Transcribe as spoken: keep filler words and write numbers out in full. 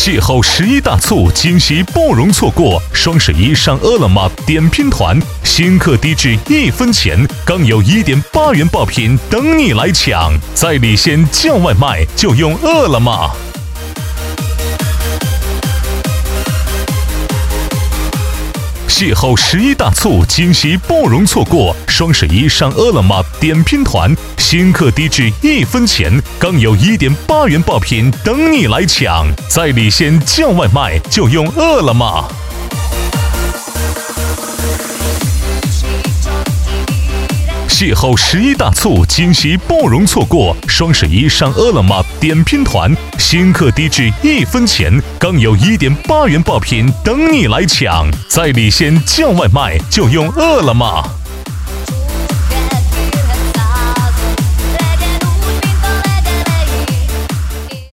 邂逅十一大促，惊喜不容错过。双十一上饿了么点拼团，新客低至一分钱，更有一点八元爆品等你来抢。在里县叫外卖就用饿了么。邂逅十一大促，惊喜不容错过。双十一上饿了么点拼团，新客低至一分钱，更有一点八元爆品等你来抢。在里县叫外卖就用饿了么。邂逅十一大促，惊喜不容错过。双十一上饿了么点拼团，新客低至一分钱，更有一点八元爆品等你来抢。在里县叫外卖就用饿了么。